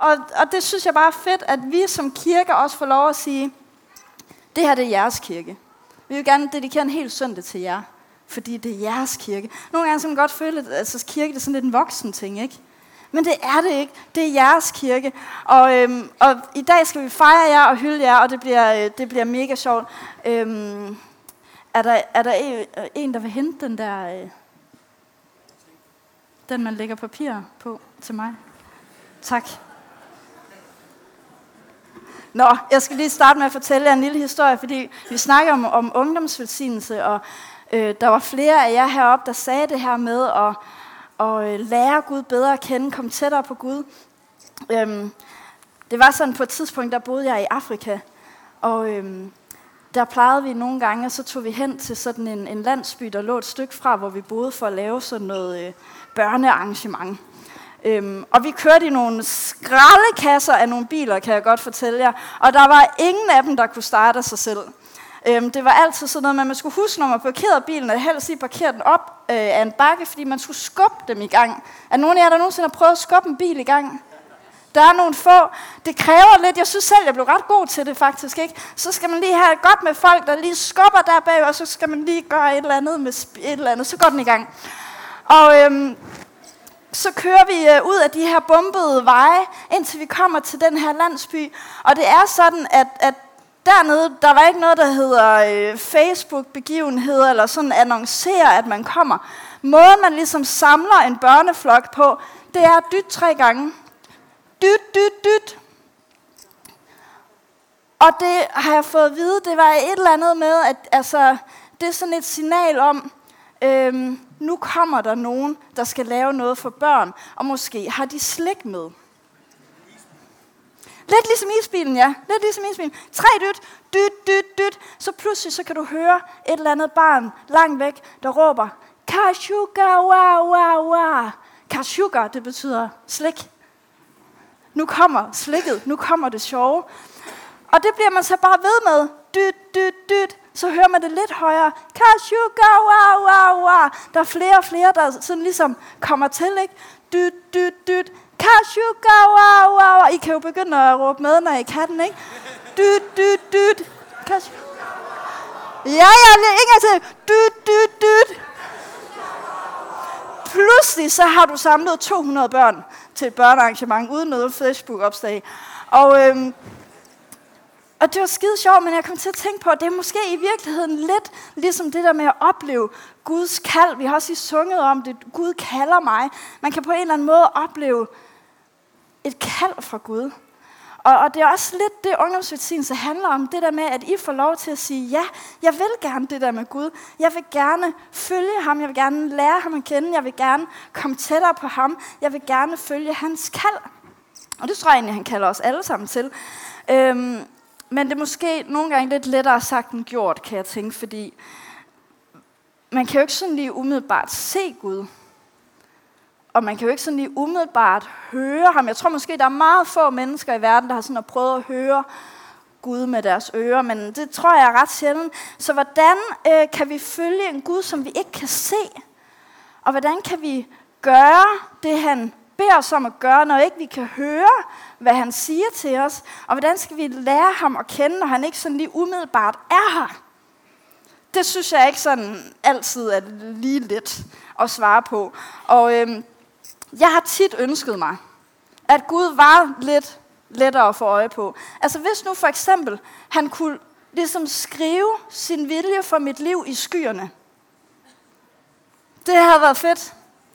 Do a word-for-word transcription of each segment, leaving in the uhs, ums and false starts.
og, og det synes jeg bare er fedt, at vi som kirke også får lov at sige, det her det er jeres kirke. Vi vil gerne dedikere en hel søndag til jer, fordi det er jeres kirke. Nogle gange kan man godt føle, at altså, kirke det er sådan lidt en voksen ting, ikke? Men det er det ikke. Det er jeres kirke. Og, øhm, og i dag skal vi fejre jer og hylde jer, og det bliver, det bliver mega sjovt. Øhm, er der, er der en, en, der vil hente den der... Øh, den, man lægger papir på til mig? Tak. Nå, jeg skal lige starte med at fortælle jer en lille historie, fordi vi snakker om, om ungdomsvelsignelse, og øh, der var flere af jer heroppe, der sagde det her med at og, øh, lære Gud bedre at kende, komme tættere på Gud. Øhm, det var sådan på et tidspunkt, der boede jeg i Afrika, og øhm, der plejede vi nogle gange, og så tog vi hen til sådan en, en landsby, der lå et stykke fra, hvor vi boede for at lave sådan noget øh, børnearrangement. Øhm, og vi kørte i nogle skraldekasser af nogle biler, kan jeg godt fortælle jer. Og der var ingen af dem, der kunne starte af sig selv. Øhm, det var altid sådan noget, at man skulle huske, når man parkerede bilen, at helst lige parkere den op øh, af en bakke, fordi man skulle skubbe dem i gang. Er nogen af jer, der nogensinde har prøvet at skubbe en bil i gang? Der er nogle få. Det kræver lidt. Jeg synes selv, jeg blev ret god til det faktisk, ikke? Så skal man lige have det godt med folk, der lige skubber der bag, og så skal man lige gøre et eller andet med et eller andet. Så går den i gang. Og... Øhm, Så kører vi øh, ud af de her bombede veje, indtil vi kommer til den her landsby. Og det er sådan, at, at dernede, der var ikke noget, der hedder øh, Facebook-begivenheder, eller sådan annoncerer, at man kommer. Måden, man ligesom samler en børneflok på, det er dyt tre gange. Dyt, dyt, dyt. Og det har jeg fået at vide, det var et eller andet med, at altså, det er sådan et signal om, øhm, nu kommer der nogen, der skal lave noget for børn, og måske har de slik med. Lidt ligesom isbilen, ja. Lidt ligesom isbilen. Tre dyt, dyt, dyt, dyt. Så pludselig så kan du høre et eller andet barn langt væk, der råber, Kashuga, wa, wa, wa. Kashuga, det betyder slik. Nu kommer slikket, nu kommer det sjove. Og det bliver man så bare ved med. Dyt, dyt, dyt. Så hører man det lidt højere. Kashuga, wa, wa, wa. Der er flere og flere, der sådan ligesom kommer til, ikke? Dyt, dyt, dyt. Kashuga, wa, wa, wa. I kan jo begynde at råbe med, når I kan den, ikke? Dyt, dyt, dyt. Kashuga. Ja, ja, en gang til. Dyt, dyt, dyt. Pludselig så har du samlet to hundrede børn til et børnearrangement uden noget Facebook-opslag. Og... Øhm, Og det var skide sjovt, men jeg kom til at tænke på, at det er måske i virkeligheden lidt ligesom det der med at opleve Guds kald. Vi har også lige sunget om det, Gud kalder mig. Man kan på en eller anden måde opleve et kald fra Gud. Og, og det er også lidt det, ungdomsvelsignelse handler om, det der med, at I får lov til at sige, ja, jeg vil gerne det der med Gud. Jeg vil gerne følge ham, jeg vil gerne lære ham at kende, jeg vil gerne komme tættere på ham, jeg vil gerne følge hans kald. Og det tror jeg egentlig, han kalder os alle sammen til. Øhm, Men det er måske nogle gange lidt lettere sagt end gjort, kan jeg tænke, fordi man kan jo ikke sådan lige umiddelbart se Gud. Og man kan jo ikke sådan lige umiddelbart høre ham. Jeg tror måske, der er meget få mennesker i verden, der har sådan prøvet at høre Gud med deres ører, men det tror jeg er ret sjældent. Så hvordan øh, kan vi følge en Gud, som vi ikke kan se? Og hvordan kan vi gøre det, han beder os om at gøre, når ikke vi kan høre, hvad han siger til os? Og hvordan skal vi lære ham at kende, når han ikke sådan lige umiddelbart er her? Det synes jeg ikke sådan altid er lige let at svare på. Og øhm, jeg har tit ønsket mig, at Gud var lidt lettere at få øje på. Altså hvis nu for eksempel, han kunne ligesom skrive sin vilje for mit liv i skyerne. Det havde været fedt.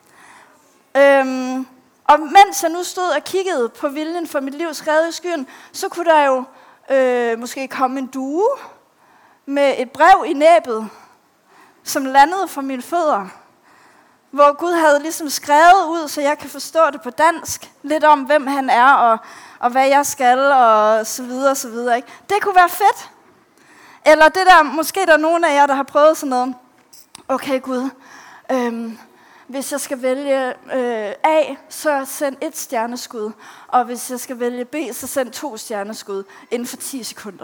Øhm, Og mens jeg nu stod og kiggede på viljen for mit liv skrevet i skyen, så kunne der jo øh, måske komme en due med et brev i næbet, som landede for mine fødder. Hvor Gud havde ligesom skrevet ud, så jeg kan forstå det på dansk, lidt om hvem han er, og, og hvad jeg skal, og så videre, så videre. Ikke? Det kunne være fedt. Eller det der, måske der er nogen af jer, der har prøvet sådan noget. Okay Gud, øhm, hvis jeg skal vælge øh, A, så send et stjerneskud. Og hvis jeg skal vælge B, så send to stjerneskud inden for ti sekunder.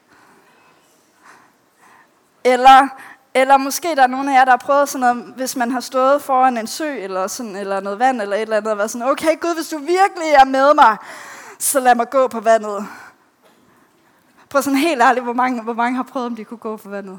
Eller, eller måske der er nogen af jer, der har prøvet sådan noget, hvis man har stået foran en sø, eller, sådan, eller noget vand, eller et eller andet, og været sådan, okay Gud, hvis du virkelig er med mig, så lad mig gå på vandet. Prøv sådan helt ærligt, hvor mange, hvor mange har prøvet, om de kunne gå på vandet?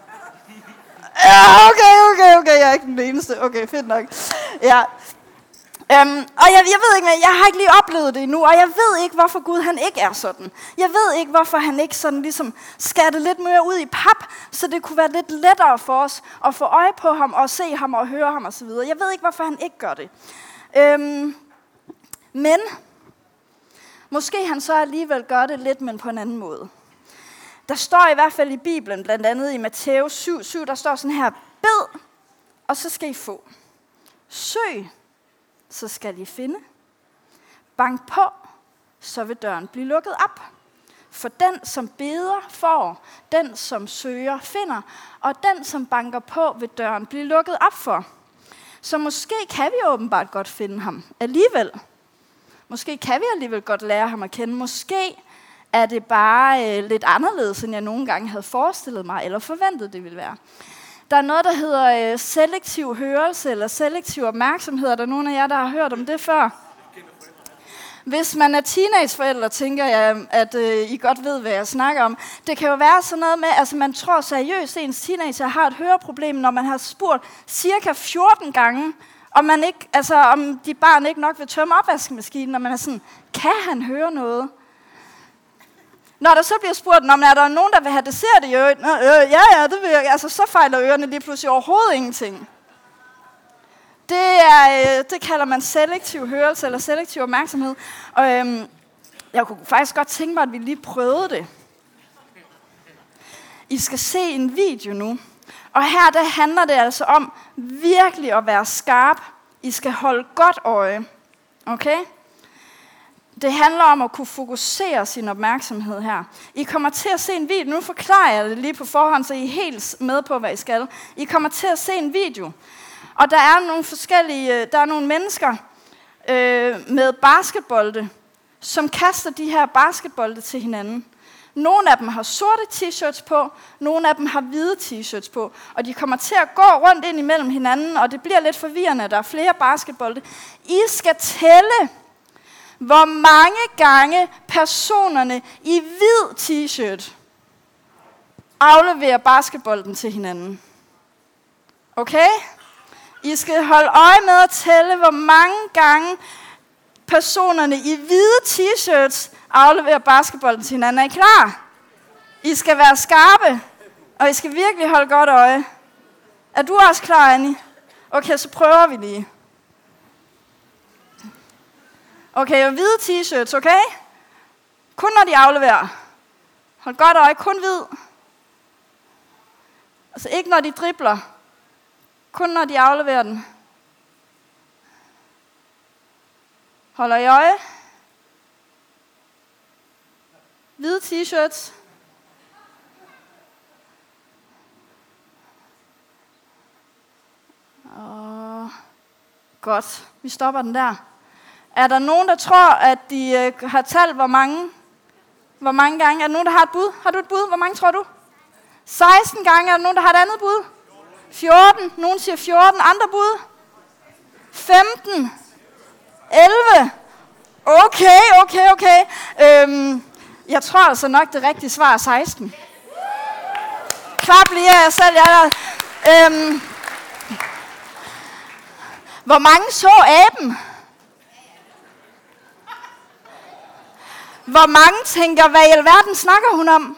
Ja, okay, okay, okay, jeg er ikke den eneste. Okay, fedt nok. Ja. Um, og jeg, jeg ved ikke, men jeg har ikke lige oplevet det endnu, og jeg ved ikke, hvorfor Gud han ikke er sådan. Jeg ved ikke, hvorfor han ikke sådan ligesom skærer det lidt mere ud i pap, så det kunne være lidt lettere for os at få øje på ham, og se ham, og høre ham osv. Jeg ved ikke, hvorfor han ikke gør det. Um, men, måske han så alligevel gør det lidt, men på en anden måde. Der står i hvert fald i Bibelen, blandt andet i Matthæus syv syv, der står sådan her: bed, og så skal I få. Søg, så skal I finde. Bank på, så vil døren blive lukket op. For den, som beder, får. Den, som søger, finder. Og den, som banker på, vil døren blive lukket op for. Så måske kan vi åbenbart godt finde ham alligevel. Måske kan vi alligevel godt lære ham at kende. Måske er det bare øh, lidt anderledes, end jeg nogle gange havde forestillet mig, eller forventet det ville være. Der er noget, der hedder øh, selektiv hørelse, eller selektiv opmærksomhed. Er der nogen af jer, der har hørt om det før? Hvis man er teenageforældre, tænker jeg, at øh, I godt ved, hvad jeg snakker om. Det kan jo være sådan noget med, altså man tror seriøst, at ens teenager har et høreproblem, når man har spurgt cirka fjorten gange, om, man ikke, altså, om de barn ikke nok vil tømme opvaskemaskinen, når man er sådan, kan han høre noget? Når der så bliver spurgt, om er der nogen, der vil have dessert i øret? Nå, øh, ja, ja, det vil jeg. Altså, så fejler ørerne lige pludselig overhovedet ingenting. Det, er, det kalder man selektiv hørelse, eller selektiv opmærksomhed. Og øhm, jeg kunne faktisk godt tænke mig, at vi lige prøvede det. I skal se en video nu. Og her der handler det altså om virkelig at være skarp. I skal holde godt øje. Okay? Det handler om at kunne fokusere sin opmærksomhed her. I kommer til at se en video. Nu forklarer jeg det lige på forhånd, så I er helt med på, hvad I skal. I kommer til at se en video. Og der er nogle forskellige, der er nogle mennesker øh, med basketbolde, som kaster de her basketbolde til hinanden. Nogle af dem har sorte t-shirts på, nogle af dem har hvide t-shirts på. Og de kommer til at gå rundt ind imellem hinanden, og det bliver lidt forvirrende, der er flere basketbolde. I skal tælle, hvor mange gange personerne i hvid t-shirt afleverer basketbolden til hinanden. Okay? I skal holde øje med at tælle, hvor mange gange personerne i hvide t-shirts afleverer basketbolden til hinanden. Er I klar? I skal være skarpe, og I skal virkelig holde godt øje. Er du også klar, Annie? Okay, så prøver vi lige. Okay, og hvide t-shirts, okay? Kun når de afleverer. Hold godt øje, kun hvid. Altså ikke når de dribler. Kun når de afleverer den. Holder I øje? Hvide t-shirts. Og godt, vi stopper den der. Er der nogen, der tror, at de øh, har talt, hvor mange, hvor mange gange? Er der nogen, der har et bud? Har du et bud? Hvor mange tror du? seksten gange. Er der nogen, der har et andet bud? fjorten. Nogen siger fjorten. Andre bud? femten. elleve. Okay, okay, okay. Øhm, jeg tror altså nok, det rigtige svar er seksten. Klap lige af jer selv. Jeg der. Øhm, hvor mange så aben? Hvor mange tænker, hvad i alverden snakker hun om?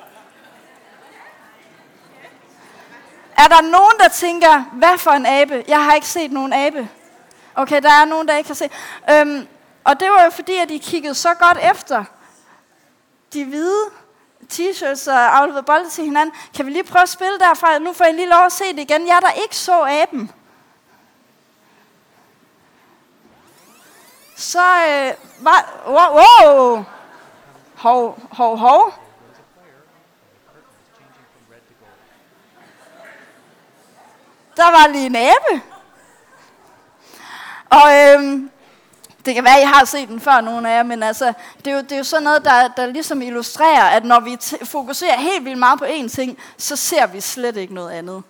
Er der nogen, der tænker, hvad for en abe? Jeg har ikke set nogen abe. Okay, der er nogen, der ikke har set. Øhm, og det var jo fordi, at de kiggede så godt efter de hvide t-shirts og afleverede bolde til hinanden. Kan vi lige prøve at spille derfra? Nu får I lige lov at se det igen. Jeg der ikke så aben. Så øh, var... Wow, wow. Hov, hov, hov. Der var lige en abe. Og øhm, det kan være, at I har set den før, nogle af jer, men altså, det er jo, det er jo sådan noget, der, der ligesom illustrerer, at når vi t- fokuserer helt vildt meget på én ting, så ser vi slet ikke noget andet.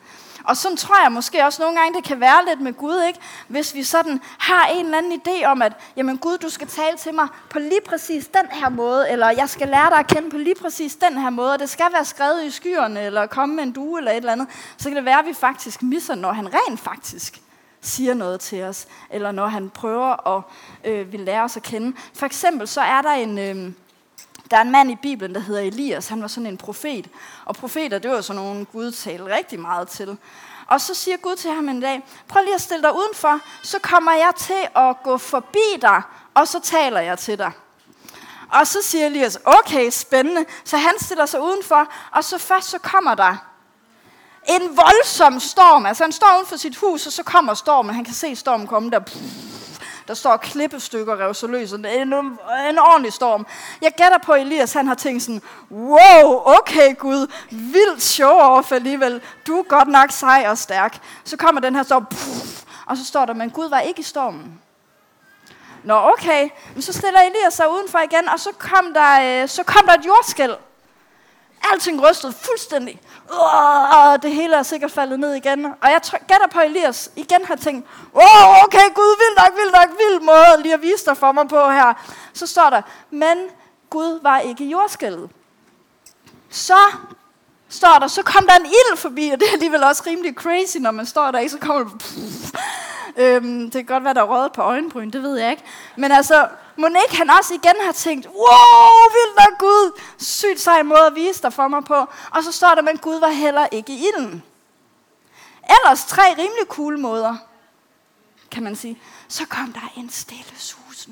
Og sådan tror jeg måske også nogle gange, det kan være lidt med Gud, ikke? Hvis vi sådan har en eller anden idé om, at jamen Gud, du skal tale til mig på lige præcis den her måde, eller jeg skal lære dig at kende på lige præcis den her måde, og det skal være skrevet i skyerne, eller komme med en due, eller et eller andet, så kan det være, at vi faktisk misser, når han rent faktisk siger noget til os, eller når han prøver at øh, vil lære os at kende. For eksempel så er der en... Øh, Der er en mand i Bibelen, der hedder Elias. Han var sådan en profet. Og profeter, det var sådan nogle, Gud talte rigtig meget til. Og så siger Gud til ham en dag, prøv lige at stille dig udenfor, så kommer jeg til at gå forbi dig, og så taler jeg til dig. Og så siger Elias, okay, spændende. Så han stiller sig udenfor, og så først så kommer der en voldsom storm. Altså han står uden for sit hus, og så kommer stormen. Han kan se stormen komme der. Der står klippestykker rev så løs. En, en ordentlig storm. Jeg gætter på, Elias han har tænkt sådan, wow, okay Gud, vildt show-off alligevel. Du er godt nok sej og stærk. Så kommer den her storm, og så står der, men Gud var ikke i stormen. Nå okay, men så stiller Elias sig udenfor igen, og så kom der, så kom der et jordskælv. Alting rystede fuldstændig. Uh, det hele er sikkert faldet ned igen. Og jeg gætter på, Elias igen har tænkt, oh, okay Gud, vildt nok, vildt nok, vild måde lige at vise dig for mig på her. Så står der, men Gud var ikke i jordskælvet. Så står der, så kom der en ild forbi, og det er alligevel også rimelig crazy, når man står der, ikke? Så kommer der, øhm, det kan godt være, der er røget på øjenbryn, det ved jeg ikke. Men altså, må ikke han også igen har tænkt, wow, vildt nok Gud, sygt sej måde at vise dig for mig på. Og så står der, men Gud var heller ikke i ilden. Ellers tre rimelig cool måder, kan man sige. Så kom der en stille susen.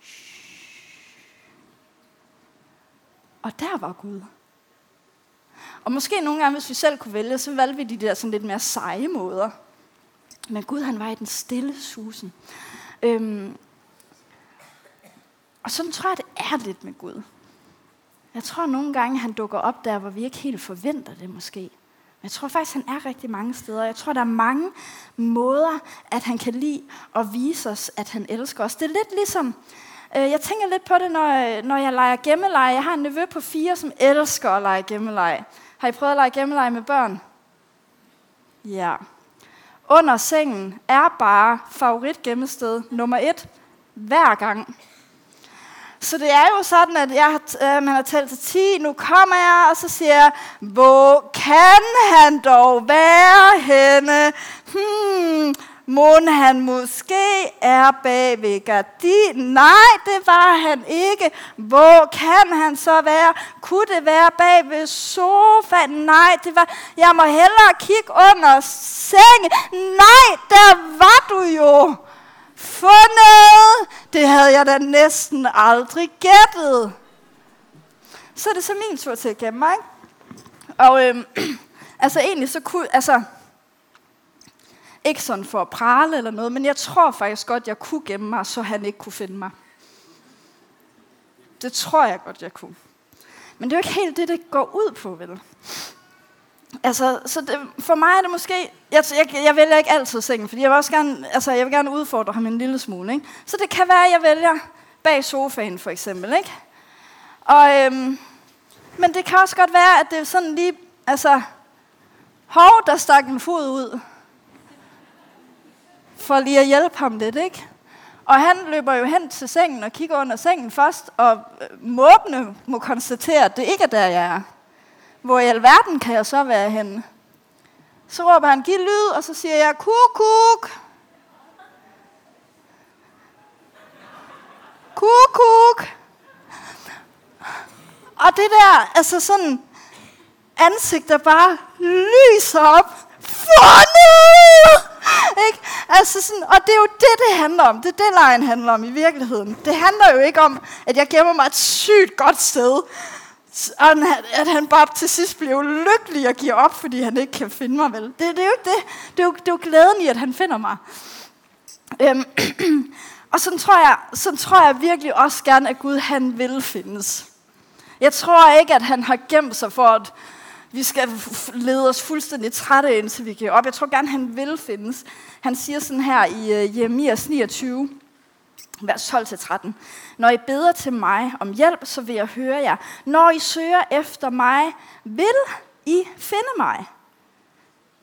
Og der var Gud. Og måske nogle gange, hvis vi selv kunne vælge, så valgte vi de der sådan lidt mere seje måder. Men Gud, han var i den stille susen. Øhm, og sådan tror jeg, det er lidt med Gud. Jeg tror nogle gange, han dukker op der, hvor vi ikke helt forventer det måske. Men jeg tror faktisk, han er rigtig mange steder. Jeg tror, der er mange måder, at han kan lide at vise os, at han elsker os. Det er lidt ligesom, øh, jeg tænker lidt på det, når, når jeg leger gemmeleje. Jeg har en nevø på fire, som elsker at lege gemmeleje. Har I prøvet at lege gemmeleje med børn? Ja. Under sengen er bare favoritgemmested nummer et hver gang. Så det er jo sådan, at jeg, øh, man har talt til ti, nu kommer jeg, og så siger jeg, hvor kan han dog være henne? Hmm, mon han måske er bag ved gardinen? Nej, det var han ikke. Hvor kan han så være? Kunne det være bag ved sofaen? Nej, det var... Jeg må hellere kigge under sengen. Nej, der var du jo. Fundet! Det havde jeg da næsten aldrig gættet. Så er det så min tur til at gemme mig. Og øhm, altså egentlig så kunne... Altså, ikke sådan for at prale eller noget, men jeg tror faktisk godt, jeg kunne gemme mig, så han ikke kunne finde mig. Det tror jeg godt, jeg kunne. Men det er jo ikke helt det, det går ud på, vel? Altså, så det, for mig er det måske... Jeg, jeg, jeg vælger ikke altid sengen, fordi jeg vil også gerne, altså, jeg vil gerne udfordre ham en lille smule, ikke? Så det kan være, at jeg vælger bag sofaen, for eksempel, ikke? Og, øhm, men det kan også godt være, at det er sådan lige... Altså, hov, der stak en fod ud. For lige at hjælpe ham lidt, ikke? Og han løber jo hen til sengen og kigger under sengen først, og måbende må konstatere, at det ikke er der, jeg er. Hvor i alverden kan jeg så være henne? Så råber han, giv lyd, og så siger jeg, kuk, kuk. Kuk, kuk. Og det der, altså sådan, ansigt, der bare lyser op. Fundet! Ikke? Altså sådan, og det er jo det, det handler om. Det er det, lejen handler om i virkeligheden. Det handler jo ikke om, at jeg gemmer mig et sygt godt sted. Og at han bare til sidst bliver lykkelig og giver op, fordi han ikke kan finde mig, vel? Det, det er jo ikke det. Det er jo, det er jo glæden i, at han finder mig. Øhm, og sådan tror, jeg, sådan tror jeg virkelig også gerne, at Gud han vil findes. Jeg tror ikke, at han har gemt sig for, at vi skal lede os fuldstændig trætte, indtil vi giver op. Jeg tror gerne, han vil findes. Han siger sådan her i uh, Jeremias niogtyve, vers tolv til tretten. Når I beder til mig om hjælp, så vil jeg høre jer. Når I søger efter mig, vil I finde mig.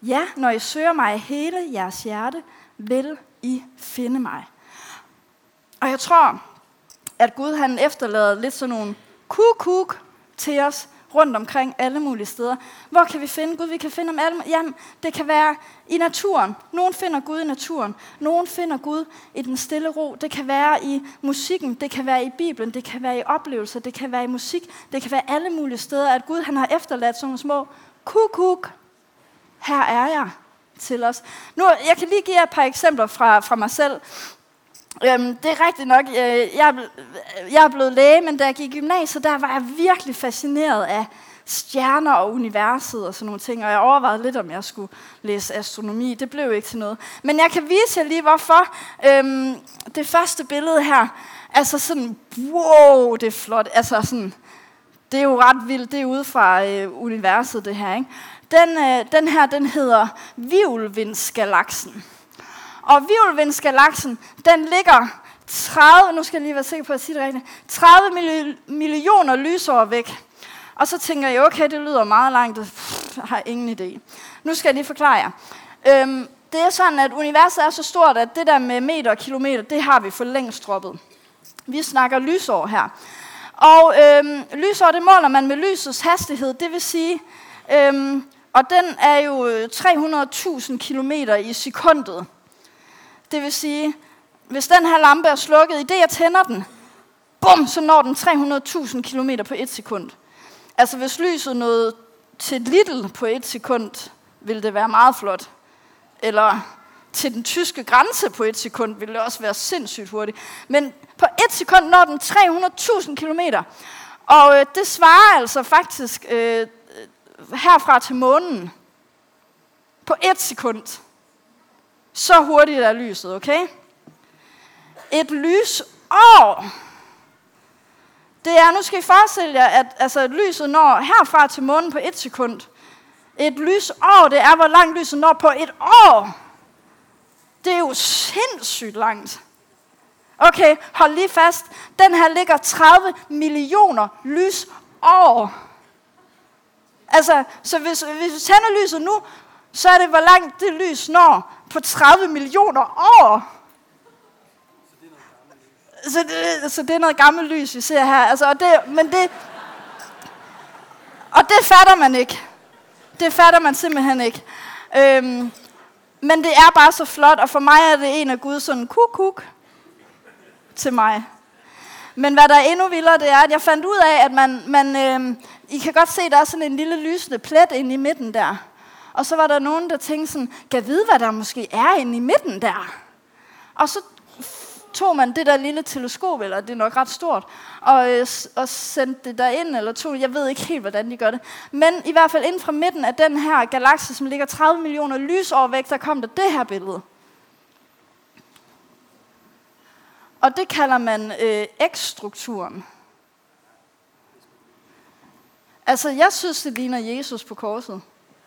Ja, når I søger mig af hele jeres hjerte, vil I finde mig. Og jeg tror, at Gud han efterlader lidt sådan nogle kuk-kuk til os rundt omkring alle mulige steder. Hvor kan vi finde Gud? Vi kan finde ham alle. Jamen, det kan være i naturen. Nogen finder Gud i naturen. Nogen finder Gud i den stille ro. Det kan være i musikken. Det kan være i Bibelen. Det kan være i oplevelser. Det kan være i musik. Det kan være alle mulige steder, at Gud han har efterladt sådan nogle små kuk-kuk. Her er jeg til os. Nu, jeg kan lige give jer et par eksempler fra, fra mig selv. Øhm, det er rigtigt nok, øh, jeg, jeg er blevet læge, men da jeg gik i gymnasiet, der var jeg virkelig fascineret af stjerner og universet og sådan nogle ting, og jeg overvejede lidt, om jeg skulle læse astronomi. Det blev ikke til noget. Men jeg kan vise jer lige, hvorfor. Øhm, det første billede her, altså sådan, wow, det er flot. Altså sådan, det er jo ret vildt, det er ude fra øh, universet, det her, ikke? Den, øh, den her, den hedder Hvirvelvindsgalaksen. Og Hvirvelvindsgalaksen, den ligger tredive, nu skal jeg lige være sikker på at sige det rigtigt, tredive millioner lysår væk. Og så tænker jeg, okay, det lyder meget langt, jeg har ingen idé. Nu skal jeg lige forklare jer. Øhm, det er sådan, at universet er så stort, at det der med meter og kilometer, det har vi for længst droppet. Vi snakker lysår her. Og øhm, lysår, det måler man med lysets hastighed, det vil sige, øhm, og den er jo tre hundrede tusind kilometer i sekundet. Det vil sige, hvis den her lampe er slukket, i det jeg tænder den, bum, så når den tre hundrede tusind kilometer på et sekund. Altså hvis lyset nåede til Lidl på et sekund, ville det være meget flot. Eller til den tyske grænse på et sekund, ville det også være sindssygt hurtigt. Men på et sekund når den tre hundrede tusind kilometer. Og øh, det svarer altså faktisk øh, herfra til månen på et sekund. Så hurtigt er lyset, okay? Et lysår. Det er, nu skal I forestille jer, at altså, lyset når herfra til månen på et sekund. Et lysår, det er, hvor langt lyset når på et år. Det er jo sindssygt langt. Okay, hold lige fast. Den her ligger tredive millioner lysår. Altså, så hvis, hvis vi tænder lyset nu, så er det, hvor langt det lys når på tredive millioner år. Så det, så det er noget gammelt lys, vi ser her. Altså, og det, men det, og det fatter man ikke. Det fatter man simpelthen ikke. Øhm, men det er bare så flot, og for mig er det en af Guds sådan kuk-kuk til mig. Men hvad der er endnu vildere, det er, at jeg fandt ud af, at man, man øhm, I kan godt se, der er sådan en lille lysende plet inde i midten der. Og så var der nogen, der tænkte sådan, kan vide, hvad der måske er inde i midten der? Og så tog man det der lille teleskop, eller det er nok ret stort, og, øh, og sendte det derind, eller tog, jeg ved ikke helt, hvordan de gør det. Men i hvert fald inden fra midten af den her galakse, som ligger tredive millioner lysår væk, der kom der det her billede. Og det kalder man øh, X-strukturen. Altså, jeg synes, det ligner Jesus på korset.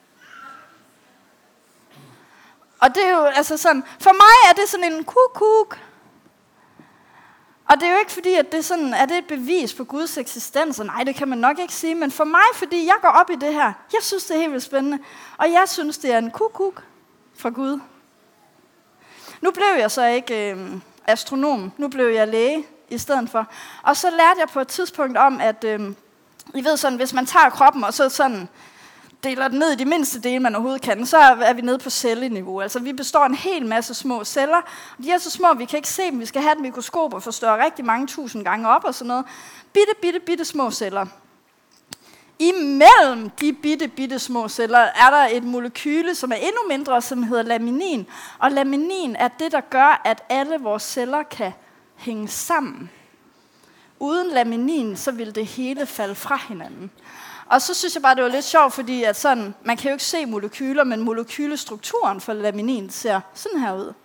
Og det er jo altså sådan, for mig er det sådan en kuk-kuk. Og det er jo ikke fordi, at det er sådan, er det et bevis på Guds eksistens? Nej, det kan man nok ikke sige. Men for mig, fordi jeg går op i det her, jeg synes, det er helt vildt spændende. Og jeg synes, det er en kuk-kuk fra Gud. Nu blev jeg så ikke øh, astronom. Nu blev jeg læge i stedet for. Og så lærte jeg på et tidspunkt om, at øh, I ved sådan, hvis man tager kroppen og så sådan deler den ned i de mindste dele, man overhovedet kan, så er vi nede på celleniveau. Altså vi består af en hel masse små celler. De er så små, vi kan ikke se dem. Vi skal have et mikroskop og forstørre rigtig mange tusind gange op og sådan noget. Bitte, bitte, bitte små celler. Imellem de bitte, bitte små celler er der et molekyle, som er endnu mindre, som hedder laminin. Og laminin er det, der gør, at alle vores celler kan hænge sammen. Uden laminin, så vil det hele falde fra hinanden. Og så synes jeg bare, det var lidt sjovt, fordi at sådan, man kan jo ikke se molekyler, men molekylestrukturen for laminin ser sådan her ud.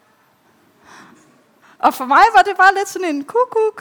Og for mig var det bare lidt sådan en kuk-kuk.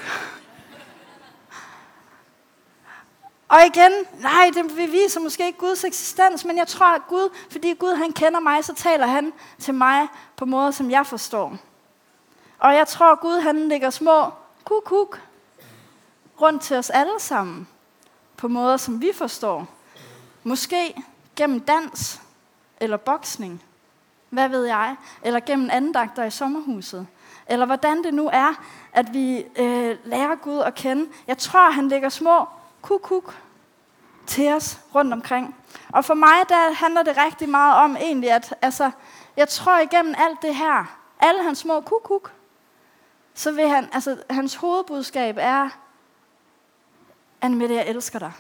Og igen, nej, det beviser måske ikke Guds eksistens, men jeg tror, at Gud, fordi Gud han kender mig, så taler han til mig på måder, som jeg forstår. Og jeg tror, at Gud han lægger små kuk-kuk rundt til os alle sammen, på måder, som vi forstår. Måske gennem dans, eller boksning, hvad ved jeg, eller gennem andagter i sommerhuset, eller hvordan det nu er, at vi øh, lærer Gud at kende. Jeg tror, han lægger små kuk-kuk til os rundt omkring. Og for mig, der handler det rigtig meget om egentlig, at altså, jeg tror igennem alt det her, alle hans små kuk-kuk, så vil han, altså hans hovedbudskab er, Annemette, jeg elsker dig.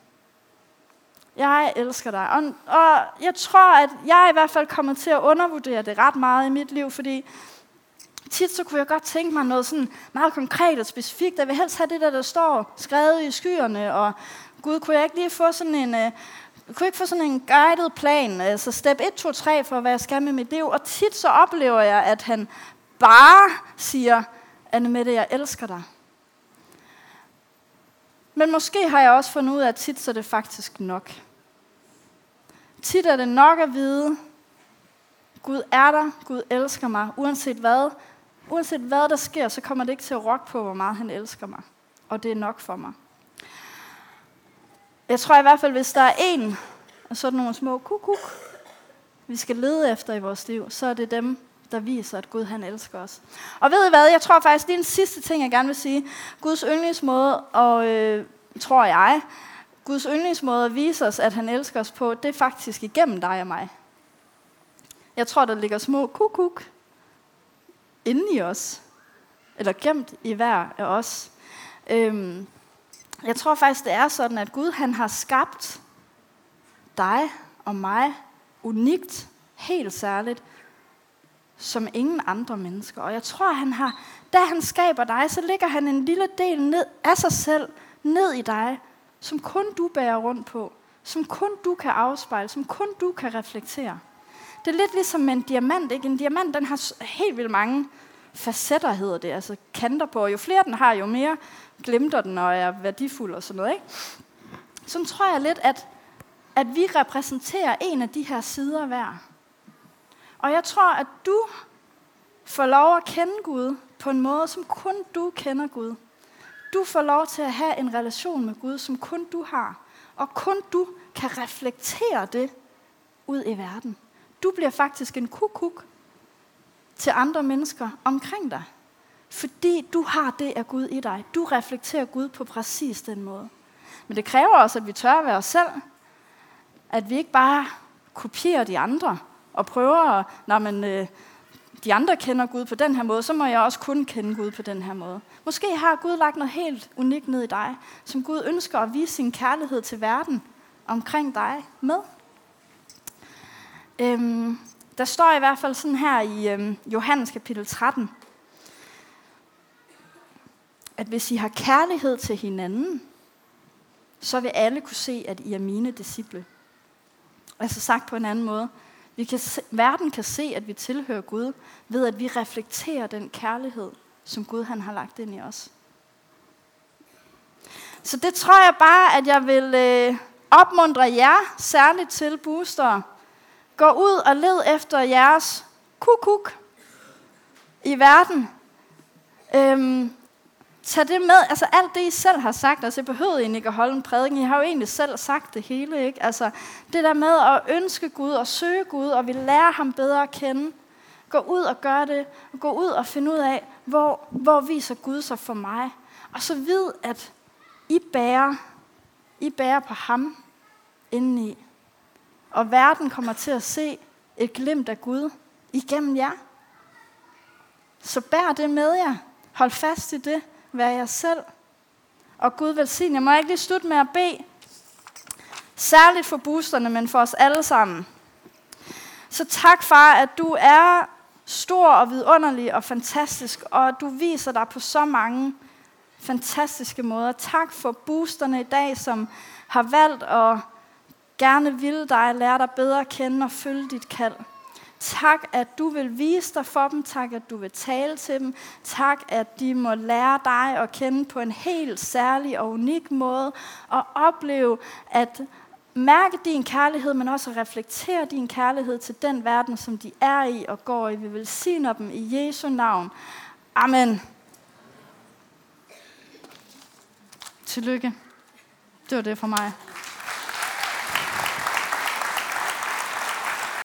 Jeg elsker dig. Og, og jeg tror, at jeg i hvert fald kommer til at undervurdere det ret meget i mit liv, fordi tit så kunne jeg godt tænke mig noget sådan meget konkret og specifikt. Jeg vil helst have det der, der står skrevet i skyerne, og Gud, kunne jeg ikke lige få sådan en, uh, kunne ikke få sådan en guided plan, altså step et, to, tre for, hvad jeg skal med mit liv. Og tit så oplever jeg, at han bare siger, Annemette, jeg elsker dig. Men måske har jeg også fundet ud af, at tit så er det faktisk nok. Tit er det nok at vide, Gud er der, Gud elsker mig, uanset hvad. Uanset hvad der sker, så kommer det ikke til at rokke på, hvor meget han elsker mig. Og det er nok for mig. Jeg tror i hvert fald, hvis der er en af sådan nogle små kuk-kuk, vi skal lede efter i vores liv, så er det dem, der viser, at Gud han elsker os. Og ved I hvad, jeg tror faktisk, det er den sidste ting, jeg gerne vil sige. Guds yndlingsmåde, og øh, tror jeg, Guds yndlingsmåde at vise os, at han elsker os på, det er faktisk igennem dig og mig. Jeg tror, der ligger små kuk-kuk inde i os, eller gemt i hver af os. Øhm, jeg tror faktisk, det er sådan, at Gud han har skabt dig og mig unikt, helt særligt, som ingen andre mennesker. Og jeg tror, han har, da han skaber dig, så ligger han en lille del ned af sig selv, ned i dig, som kun du bærer rundt på, som kun du kan afspejle, som kun du kan reflektere. Det er lidt ligesom med en diamant, ikke? En diamant, den har helt vildt mange facetter, hedder det, altså kanter på. Jo flere den har, jo mere glimter den og er værdifuld og sådan noget, ikke? Så tror jeg lidt, at, at vi repræsenterer en af de her sider hver. Og jeg tror, at du får lov at kende Gud på en måde, som kun du kender Gud. Du får lov til at have en relation med Gud, som kun du har. Og kun du kan reflektere det ud i verden. Du bliver faktisk en kuk-kuk til andre mennesker omkring dig. Fordi du har det af Gud i dig. Du reflekterer Gud på præcis den måde. Men det kræver også, at vi tør at være os selv. At vi ikke bare kopierer de andre og prøver at, når man, øh, de andre kender Gud på den her måde, så må jeg også kun kende Gud på den her måde. Måske har Gud lagt noget helt unikt ned i dig, som Gud ønsker at vise sin kærlighed til verden omkring dig med. Øhm, der står i hvert fald sådan her i øhm, Johannes kapitel tretten, at hvis I har kærlighed til hinanden, så vil alle kunne se, at I er mine disciple. Altså sagt på en anden måde, vi kan se, verden kan se, at vi tilhører Gud, ved at vi reflekterer den kærlighed, som Gud han har lagt ind i os. Så det tror jeg bare, at jeg vil øh, opmuntre jer, særligt til boostere. Gå ud og led efter jeres kuk-kuk i verden. Øhm, tag det med, altså alt det I selv har sagt, altså jeg behøvede egentlig ikke at holde en prædiken, I har jo egentlig selv sagt det hele, ikke? Altså det der med at ønske Gud og søge Gud, og vi lærer ham bedre at kende. Gå ud og gør det, og gå ud og finde ud af, hvor, hvor viser Gud sig for mig. Og så vid, at I bærer, I bærer på ham indeni. Og verden kommer til at se et glimt af Gud igennem jer. Så bær det med jer. Hold fast i det. Vær jer selv. Og Gud velsigne. Jeg må ikke lige slutte med at bede. Særligt for boosterne, men for os alle sammen. Så tak, far, at du er stor og vidunderlig og fantastisk, og at du viser dig på så mange fantastiske måder. Tak for boosterne i dag, som har valgt at gerne vil dig, lære dig bedre at kende og følge dit kald. Tak, at du vil vise dig for dem. Tak, at du vil tale til dem. Tak, at de må lære dig at kende på en helt særlig og unik måde. Og opleve at mærke din kærlighed, men også at reflektere din kærlighed til den verden, som de er i og går i. Vi vil velsigne dem i Jesu navn. Amen. Tillykke. Det var det for mig.